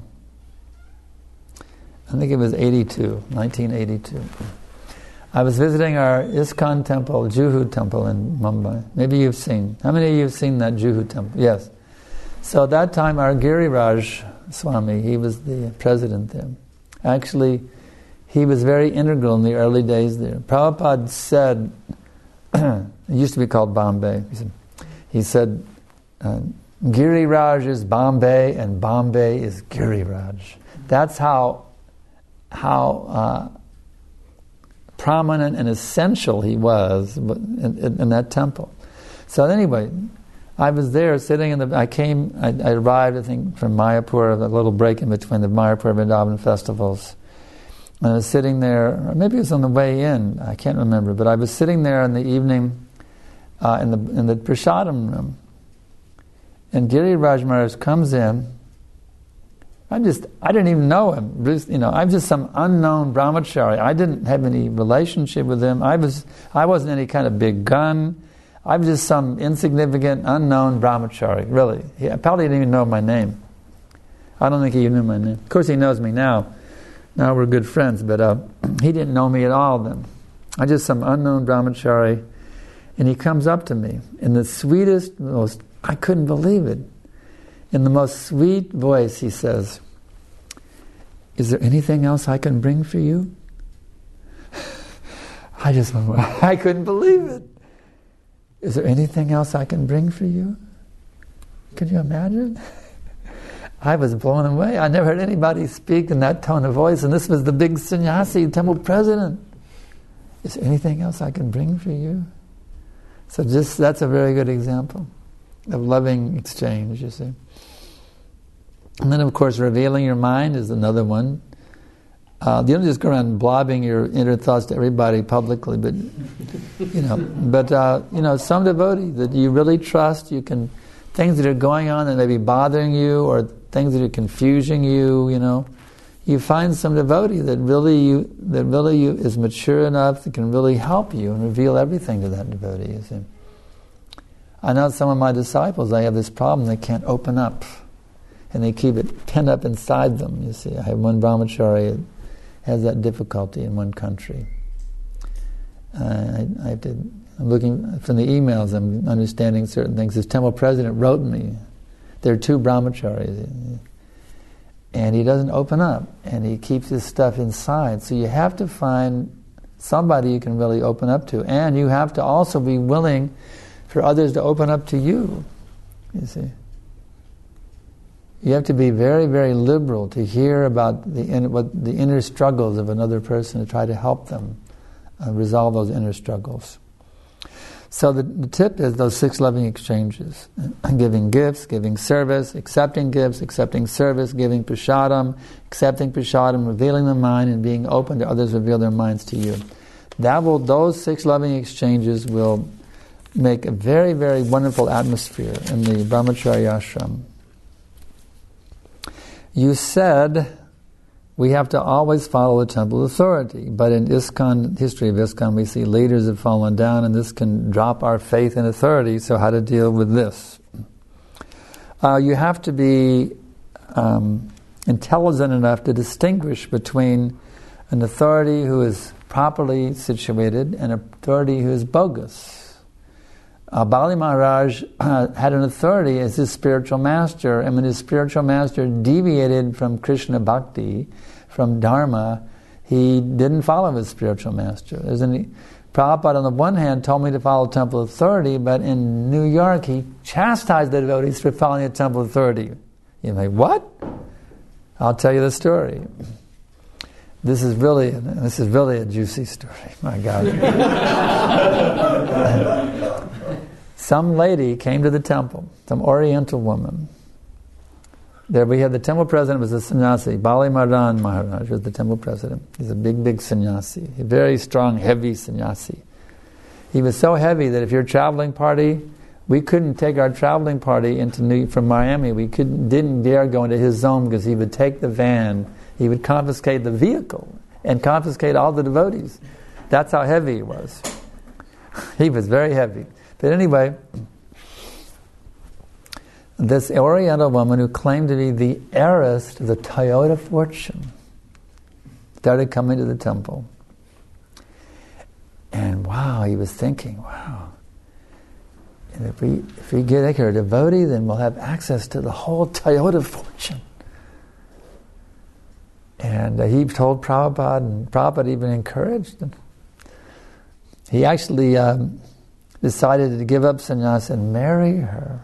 I think it was eighty-two, nineteen eighty-two. I was visiting our ISKCON temple, Juhu temple in Mumbai. Maybe you've seen. How many of you have seen that Juhu temple? Yes. So at that time, our Giriraj Swami, he was the president there. Actually, he was very integral in the early days there. Prabhupada said, it used to be called Bombay. He said, he said uh, Giriraj is Bombay and Bombay is Giriraj. That's how how uh, prominent and essential he was in, in, in that temple. So anyway, I was there sitting in the. I came. I, I arrived, I think, from Mayapur. A little break in between the Mayapur and Vrindavan festivals. And I was sitting there, or maybe it was on the way in. I can't remember, but I was sitting there in the evening uh, in the in the prasadam room. And Giriraj Maharaj comes in, I'm just, I didn't even know him. Just, you know, I'm just some unknown brahmachari. I didn't have any relationship with him. I was, I wasn't any kind of big gun. I was just some insignificant, unknown brahmachari, really. He probably didn't even know my name. I don't think he knew my name. Of course he knows me now. Now we're good friends, but uh, he didn't know me at all then. I'm just some unknown brahmachari, and he comes up to me in the sweetest, most, I couldn't believe it. In the most sweet voice, he says, "Is there anything else I can bring for you?" I just went, I couldn't believe it. "Is there anything else I can bring for you?" Can you imagine? I was blown away. I never heard anybody speak in that tone of voice, and this was the big sannyasi, temple president. "Is there anything else I can bring for you?" So just that's a very good example of loving exchange, you see. And then, of course, revealing your mind is another one. Uh, you don't just go around blobbing your inner thoughts to everybody publicly, but you know, but uh, you know, some devotee that you really trust, you can things that are going on that may be bothering you, or things that are confusing you. You know, you find some devotee that really you that really you is mature enough that can really help you and reveal everything to that devotee. You see, I know some of my disciples, they have this problem; they can't open up. And they keep it pent up inside them, you see. I have one brahmachari that has that difficulty in one country. Uh, I, I have to, I'm looking, from the emails, I'm understanding certain things. His temple president wrote me, there are two brahmacharis, and he doesn't open up, and he keeps his stuff inside. So you have to find somebody you can really open up to, and you have to also be willing for others to open up to you, you see. You have to be very, very liberal to hear about the in, what the inner struggles of another person, to try to help them uh, resolve those inner struggles. So the, the tip is those six loving exchanges: giving gifts, giving service, accepting gifts, accepting service, giving prasadam, accepting prasadam, revealing the mind, and being open to others reveal their minds to you. That will; those six loving exchanges will make a very, very wonderful atmosphere in the brahmacharya ashram. You said we have to always follow the temple authority, but in ISKCON, history of ISKCON, we see leaders have fallen down, and this can drop our faith in authority. So how to deal with this? Uh, you have to be um, intelligent enough to distinguish between an authority who is properly situated and an authority who is bogus. Uh, Bali Maharaj uh, had an authority as his spiritual master, and when his spiritual master deviated from Krishna Bhakti, from Dharma, he didn't follow his spiritual master. There's any, Prabhupada, on the one hand, told me to follow temple authority, but in New York, he chastised the devotees for following the temple authority. You're like, what? I'll tell you the story. This is really, this is really a juicy story. My God. Some lady came to the temple, some Oriental woman. There we had the temple president was a sannyasi. Bali Maran Maharaj was the temple president. He's a big, big sannyasi. A very strong, heavy sannyasi. He was so heavy that if you're a traveling party, we couldn't take our traveling party into New, from Miami. We couldn't, didn't dare go into his zone because he would take the van, he would confiscate the vehicle and confiscate all the devotees. That's how heavy he was. He was very heavy. But anyway, this Oriental woman who claimed to be the heiress to the Toyota fortune started coming to the temple. And wow, he was thinking, wow, and if we if we get her a devotee, then we'll have access to the whole Toyota fortune. And uh, he told Prabhupada, and Prabhupada even encouraged him. He actually um, decided to give up sannyas and marry her.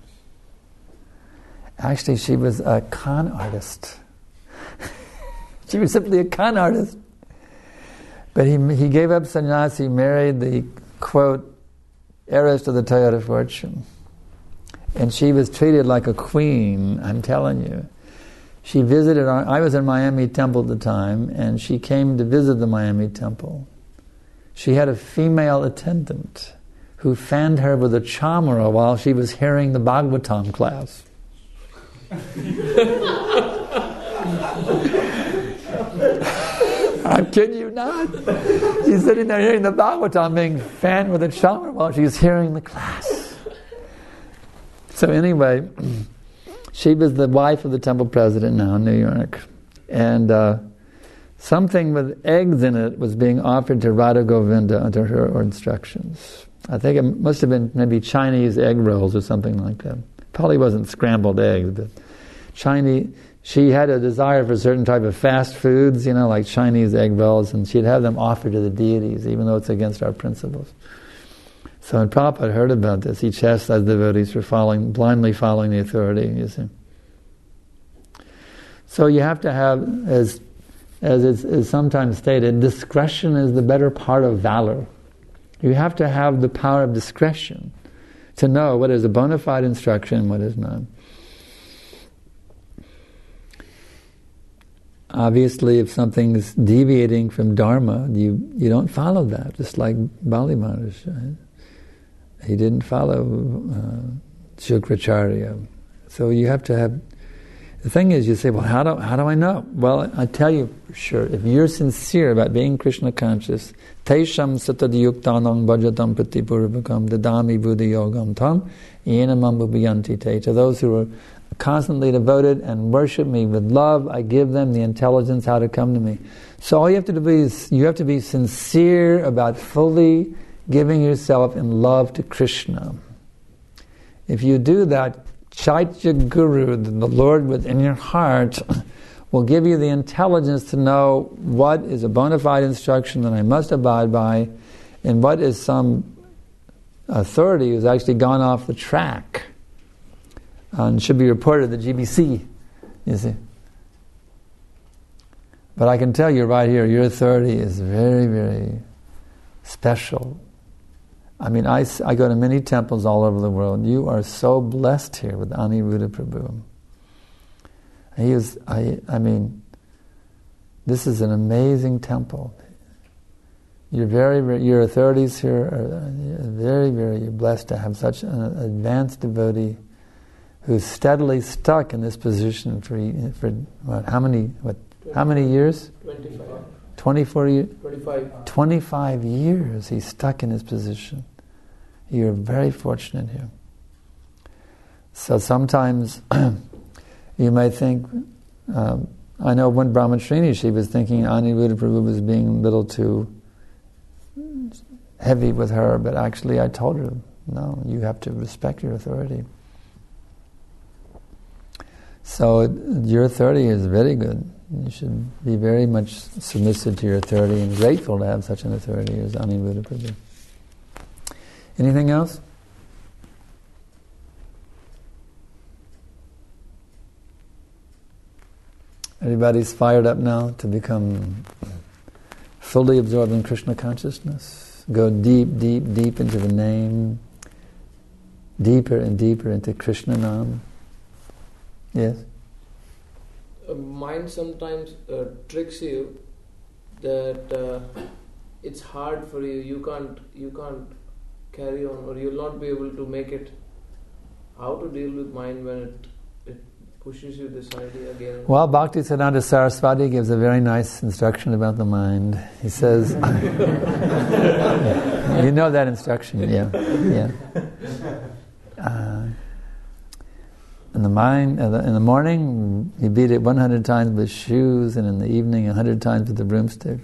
Actually, she was a con artist. She was simply a con artist. But he he gave up sannyas, he married the, quote, heiress to the Toyota fortune. And she was treated like a queen, I'm telling you. She visited, our, I was in Miami Temple at the time, and she came to visit the Miami Temple. She had a female attendant who fanned her with a chamara while she was hearing the Bhagavatam class. I'm kidding you not. She's sitting there hearing the Bhagavatam being fanned with a chamar while she's hearing the class. So anyway, she was the wife of the temple president now in New York. And uh, something with eggs in it was being offered to Radha Govinda under her instructions. I think it must have been maybe Chinese egg rolls or something like that. Probably wasn't scrambled eggs, but Chinese. She had a desire for certain type of fast foods, you know, like Chinese egg rolls, and she'd have them offered to the deities, even though it's against our principles. So when Prabhupada heard about this, he chastised devotees for following, blindly following the authority, you see. So you have to have, as as is, is sometimes stated, discretion is the better part of valor. You have to have the power of discretion to know what is a bona fide instruction and what is not. Obviously, if something is deviating from Dharma, you, you don't follow that, just like Bali Maharaj. Right? He didn't follow uh, Shukracharya. So you have to have... The thing is, you say, well, how do, how do I know? Well, I tell you for sure, if you're sincere about being Krishna conscious, Tesham satadiyuktanam bhajatam pratipurvakam dadami buddhi yogam tam yenamam bhubiyanti te. To those who are constantly devoted and worship me with love, I give them the intelligence how to come to me. So all you have to do is, you have to be sincere about fully giving yourself in love to Krishna. If you do that, Chaitya Guru, the Lord within your heart, will give you the intelligence to know what is a bona fide instruction that I must abide by, and what is some authority who's actually gone off the track and should be reported to the G B C, you see. But I can tell you right here, your authority is very, very special. I mean, I, I go to many temples all over the world. You are so blessed here with Aniruddha Prabhu. He is, I, I mean, this is an amazing temple. You're very, very your authorities here are very, very, you're blessed to have such an advanced devotee who's steadily stuck in this position for, for what, how many, what, how many years? twenty-five. twenty-four years? twenty-five. twenty-five years he's stuck in his position. You're very fortunate here. So sometimes you may think, um, I know when Brahmachari, she was thinking Aniruddha Prabhu was being a little too heavy with her, but actually I told her, no, you have to respect your authority. So your authority is very good. You should be very much submissive to your authority and grateful to have such an authority as Aniruddha Prabhu. Anything else? Everybody's fired up now to become fully absorbed in Krishna consciousness. Go deep, deep, deep into the name. Deeper and deeper into Krishna Nam. Yes? Uh, mind sometimes uh, tricks you that uh, it's hard for you. You can't. You can't carry on, or you'll not be able to make it. How to deal with mind when it it pushes you this idea again? Well, Bhaktisiddhanta Saraswati gives a very nice instruction about the mind. He says, you know that instruction, yeah, yeah. Uh, in the mind, uh, in the morning, you beat it one hundred times with shoes, and in the evening, a hundred times with the broomstick.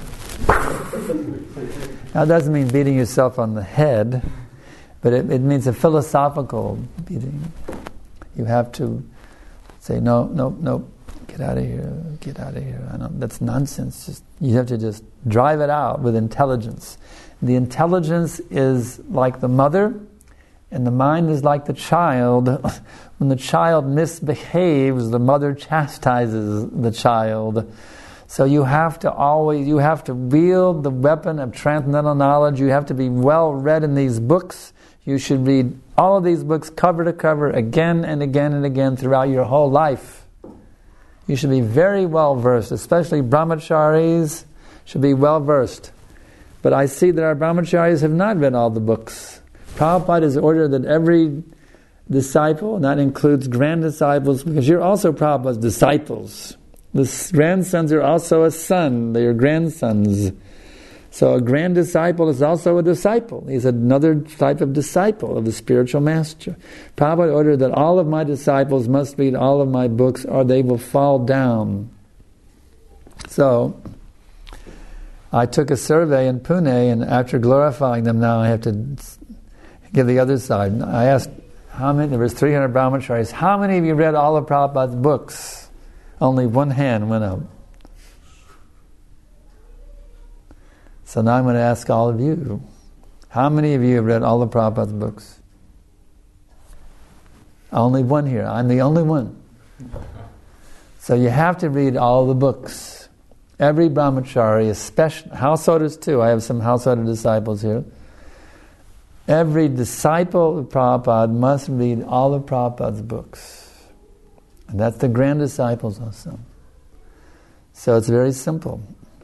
Now, it doesn't mean beating yourself on the head, but it, it means a philosophical beating. You have to say, no, no, no, get out of here, get out of here. I don't, that's nonsense. Just, you have to just drive it out with intelligence. The intelligence is like the mother, and the mind is like the child. When the child misbehaves, the mother chastises the child. So you have to always, you have to wield the weapon of transcendental knowledge. You have to be well read in these books. You should read all of these books cover to cover again and again and again throughout your whole life. You should be very well versed, especially brahmacharis should be well versed. But I see that our brahmacharis have not read all the books. Prabhupada has ordered that every disciple, and that includes grand disciples, because you're also Prabhupada's disciples. The grandsons are also a son. They are grandsons. So a grand disciple is also a disciple. He's another type of disciple of the spiritual master. Prabhupada ordered that all of my disciples must read all of my books or they will fall down. So I took a survey in Pune, and after glorifying them, now I have to give the other side. I asked how many, there was three hundred brahmacharis, how many of you read all of Prabhupada's books? Only one hand went up. So now I'm going to ask all of you, how many of you have read all of Prabhupada's books? Only one here. I'm the only one. So you have to read all the books. Every brahmachari, especially householders too. I have some householder disciples here. Every disciple of Prabhupada must read all of Prabhupada's books. And that's the grand disciples also. So it's very simple.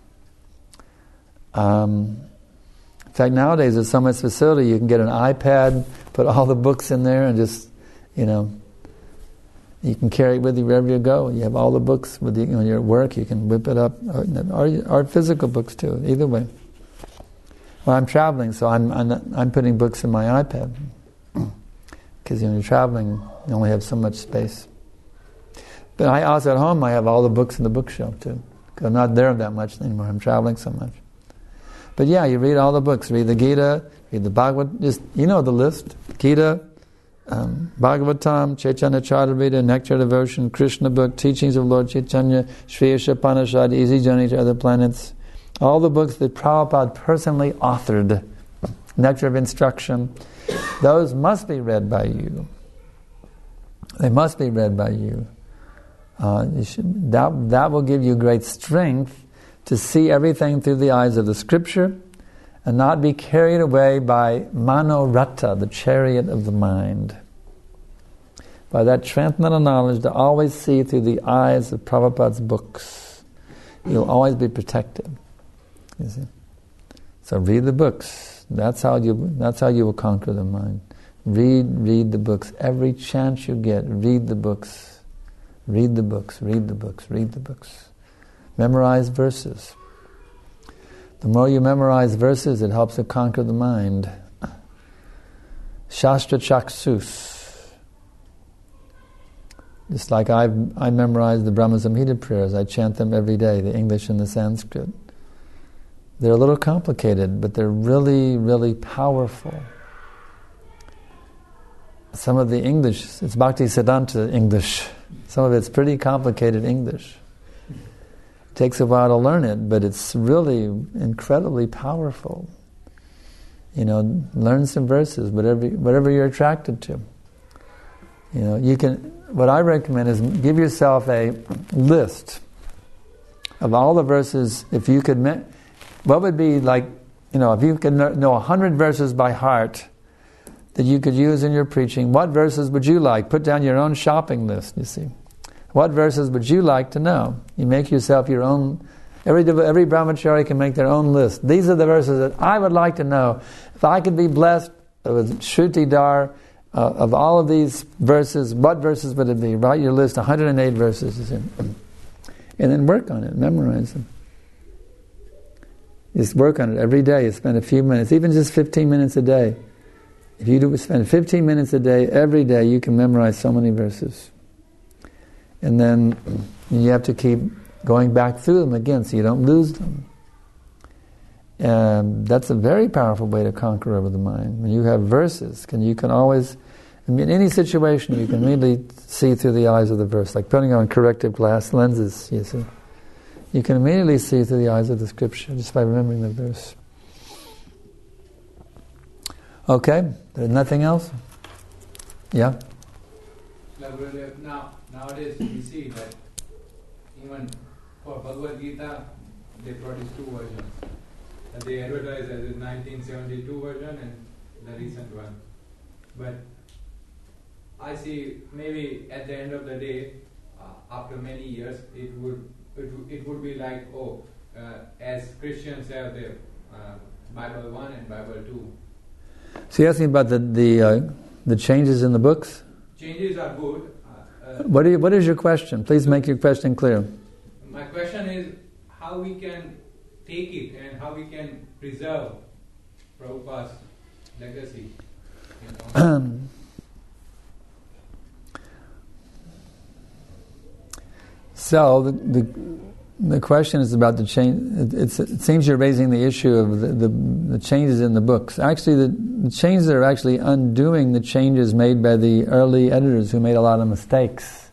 Um, in fact, nowadays there's so much facility, you can get an iPad, put all the books in there, and just, you know, you can carry it with you wherever you go. You have all the books with you when you're at work. You can whip it up, or, or, or physical books too. Either way. Well, I'm traveling, so I'm I'm, not, I'm putting books in my iPad because when you're traveling, you only have so much space. But I also at home, I have all the books in the bookshelf too. Because I'm not there that much anymore. I'm traveling so much. But yeah, you read all the books. Read the Gita, read the Bhagavad. Just you know the list: Gita, um, Bhagavatam, Chaitanya Charitamrita, Nectar Devotion, Krishna book, Teachings of Lord Chaitanya, Shri Upanishad, Easy Journey to Other Planets. All the books that Prabhupada personally authored, Nectar of Instruction, those must be read by you. They must be read by you. Uh, you should, that, that will give you great strength to see everything through the eyes of the Scripture and not be carried away by Manoratha, the chariot of the mind. By that transcendental knowledge to always see through the eyes of Prabhupada's books. You'll always be protected. You see? So read the books. That's how you that's how you will conquer the mind. Read, read the books. Every chance you get, read the books. Read the books, read the books, read the books. Memorize verses. The more you memorize verses, it helps to conquer the mind. Shastra Chaksus. Just like I've, I memorize the Brahma Samhita prayers, I chant them every day, the English and the Sanskrit. They're a little complicated, but they're really, really powerful. Some of the English, it's Bhakti Siddhanta English. Some of it's pretty complicated English. It takes a while to learn it, but it's really incredibly powerful. You know, learn some verses, whatever whatever you're attracted to. You know, you can. What I recommend is give yourself a list of all the verses. If you could, me- what would be like, you know, if you could know a hundred verses by heart that you could use in your preaching, what verses would you like? Put down your own shopping list, you see. What verses would you like to know? You make yourself your own, every every brahmachari can make their own list. These are the verses that I would like to know. If I could be blessed with Shruti Dar uh, of all of these verses, what verses would it be? Write your list, one hundred eight verses, you see. And then work on it, memorize them. Just work on it every day. You spend a few minutes, even just fifteen minutes a day. If you do spend fifteen minutes a day, every day, you can memorize so many verses. And then you have to keep going back through them again so you don't lose them. And that's a very powerful way to conquer over the mind. When you have verses, can you can always, in any situation, you can immediately see through the eyes of the verse, like putting on corrective glass lenses, you see. You can immediately see through the eyes of the Scripture just by remembering the verse. Okay, there's nothing else? Yeah? Now, nowadays we see that even for Bhagavad Gita, they produce two versions. And they advertise as a nineteen seventy-two version and the recent one. But I see maybe at the end of the day, uh, after many years, it would it, w- it would be like, oh, uh, as Christians have the uh, Bible one and Bible two. So you're asking about the the, uh, the changes in the books? Changes are good. Uh, uh, What, do you, what is your question? Please make your question clear. my question is how we can take it and how we can preserve Prabhupada's legacy. You know? So the, the the question is about the change. It, it's, it seems you're raising the issue of the, the, the changes in the books. Actually, the, the changes are actually undoing the changes made by the early editors who made a lot of mistakes.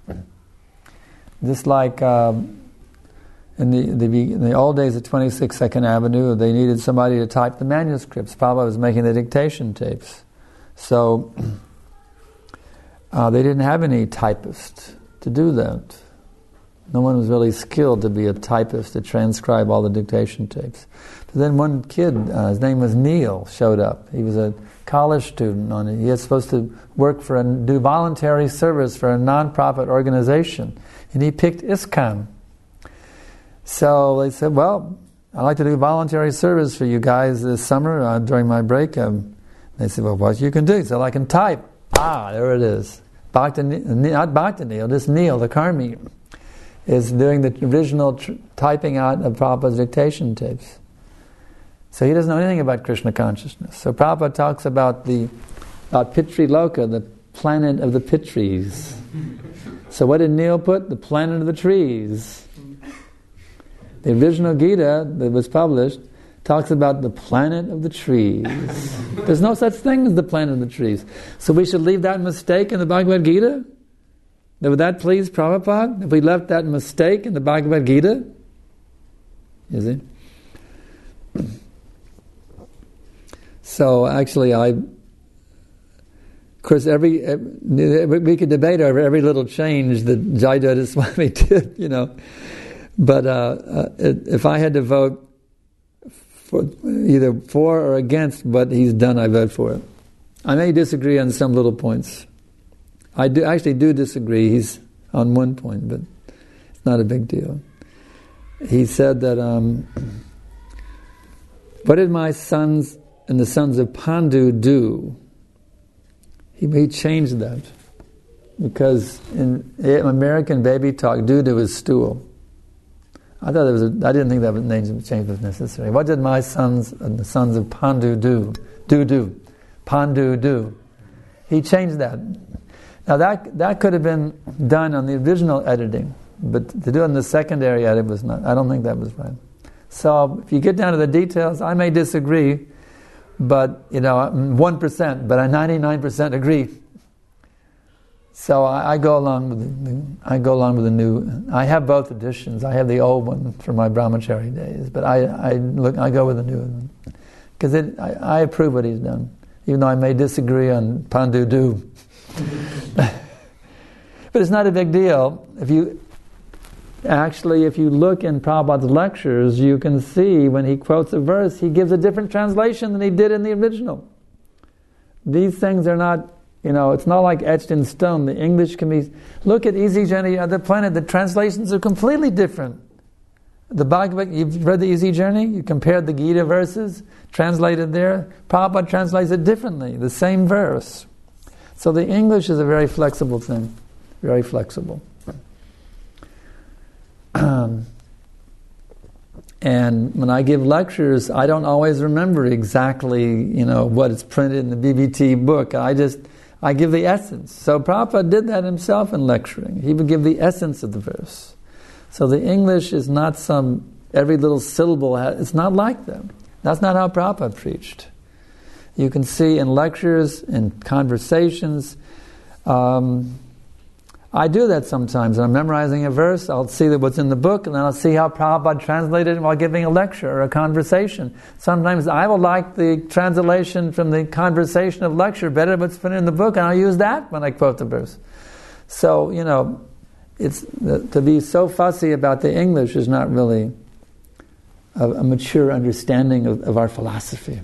Just like um, in the, the in the old days of twenty-six Second Avenue, they needed somebody to type the manuscripts. Prabhupada was making the dictation tapes, so uh, they didn't have any typists to do that. No one was really skilled to be a typist to transcribe all the dictation tapes. But then one kid, uh, his name was Neil, showed up. He was a college student. On it. He was supposed to work for a do voluntary service for a non-profit organization, and he picked ISKCON. So they said, "Well, I'd like to do voluntary service for you guys this summer uh, during my break." Um, they said, "Well, what you can do?" He said, "I can type." Ah, there it is. Bhakti, not Bhakti Neil, just Neil, the Karmi, is doing the original tr- typing out of Prabhupada's dictation tapes. So he doesn't know anything about Krishna consciousness. So Prabhupada talks about the about Pitri Loka, the planet of the Pitris. So what did Neil put? The planet of the trees. The original Gita that was published talks about the planet of the trees. There's no such thing as the planet of the trees. So we should leave that mistake in the Bhagavad Gita? Would that please Prabhupada if we left that mistake in the Bhagavad Gita? You see? So actually I... Of course, every, every we could debate over every little change that Jayadvaita Swami did, you know. But uh, uh, if I had to vote for either for or against what he's done, I vote for it. I may disagree on some little points. I do actually do disagree. He's on one point, but it's not a big deal. He said that, um, what did my sons and the sons of Pandu do? He, he changed that. Because in American baby talk, doo-doo is stool. I thought it was. A, I didn't think that name change was necessary. What did my sons and the sons of Pandu do? Do-do. Pandu do. He changed that. Now that that could have been done on the original editing, but to do it in the secondary edit was not. I don't think that was right. So if you get down to the details, I may disagree, but you know, one percent, but I ninety-nine percent agree. So I, I go along with the, I go along with the new. I have both editions. I have the old one from my brahmachari days, but I, I look I go with the new one because it I, I approve what he's done, even though I may disagree on Pandu do. But it's not a big deal. If you actually, if you look in Prabhupada's lectures, you can see when he quotes a verse, he gives a different translation than he did in the original. These things are not. You know, it's not like etched in stone. The English can be... Look at Easy Journey of the Planet. The translations are completely different. The Bhagavad... You've read the Easy Journey? You compared the Gita verses translated there. Prabhupada translates it differently. The same verse. So the English is a very flexible thing. Very flexible. Um, and when I give lectures, I don't always remember exactly, you know, what is printed in the B B T book. I just... I give the essence. So Prabhupada did that himself in lecturing. He would give the essence of the verse. So the English is not some, every little syllable, has, it's not like that. That's not how Prabhupada preached. You can see in lectures, in conversations, um, I do that sometimes. When I'm memorizing a verse, I'll see that what's in the book, and then I'll see how Prabhupada translated it while giving a lecture or a conversation. Sometimes I will like the translation from the conversation of lecture better than what's printed in the book, and I'll use that when I quote the verse. So, you know, it's to be so fussy about the English is not really a, a mature understanding of, of our philosophy.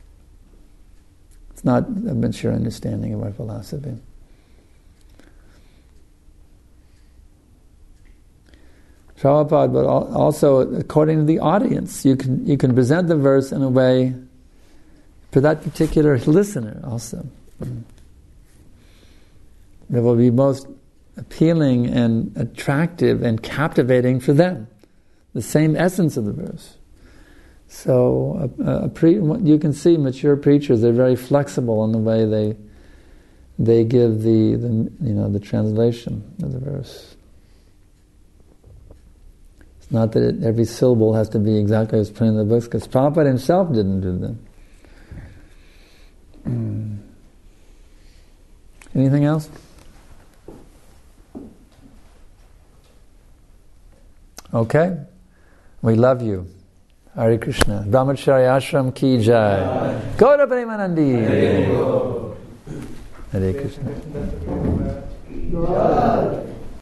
It's not a mature understanding of our philosophy. Prabhupada, but also according to the audience, you can you can present the verse in a way for that particular listener also that will be most appealing and attractive and captivating for them. The same essence of the verse. So a, a pre, you can see mature preachers, they're very flexible in the way they they give the, the you know the translation of the verse. It's not that it, every syllable has to be exactly as printed in the books, because Prabhupada himself didn't do them. Mm. Anything else? Okay. We love you. Hare Krishna. Brahmacharya Ashram ki jai. Gaura Premanandi. Hare Krishna.